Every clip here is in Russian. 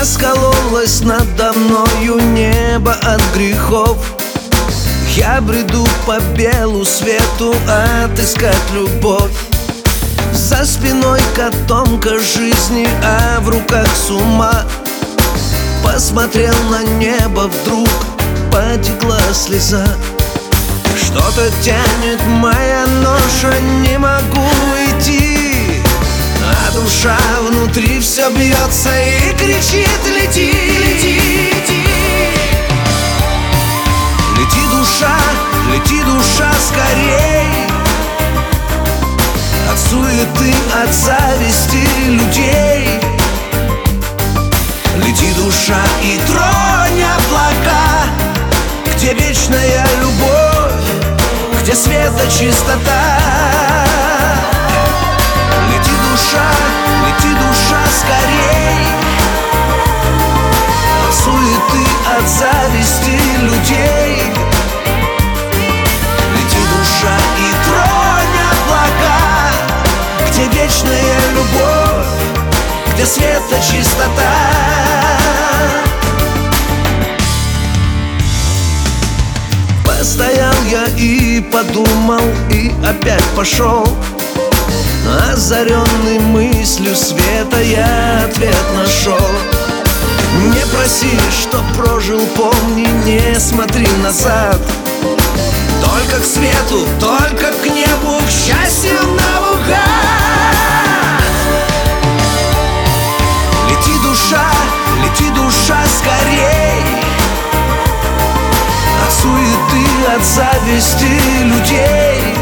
Раскололось надо мною небо от грехов. Я бреду по белу свету отыскать любовь. За спиной котомка жизни, а в руках сумма. Посмотрел на небо, вдруг потекла слеза. Что-то тянет моя ноша, не могу идти, а душа внутри все бьется и кричит: лети, лети, лети. Лети, душа, скорей от суеты, от зависти людей. Лети, душа, и тронь облака, где вечная любовь, где света чистота. Лети, душа, скорей от суеты, от зависти людей. Лети, душа, и тронь облака, где вечная любовь, где света чистота. Постоял я и подумал, и опять пошел. Озаренный мыслью света я ответ нашел. Не проси, что прожил, помни, не смотри назад. Только к свету, только к небу, к счастью наугад. Лети, душа, скорей от суеты, от зависти людей.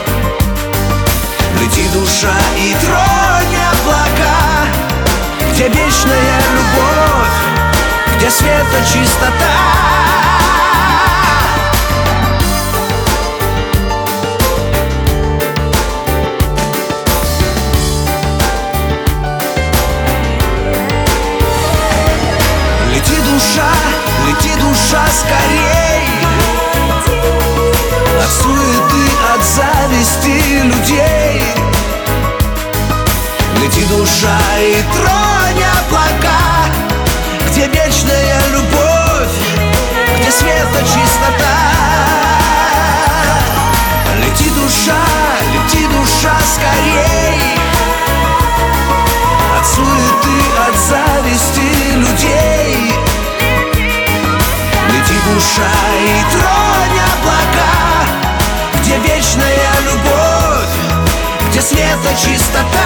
Лети, душа, и тронь облака, где вечная любовь, где света чистота. Лети, душа, скорей от суеты, от зависти людей. Лети, душа, и тронь облака, где вечная любовь, где света чистота. Лети, душа, скорей от суеты, от зависти людей. Лети, душа, и тронь облака, где вечная любовь, где света чистота.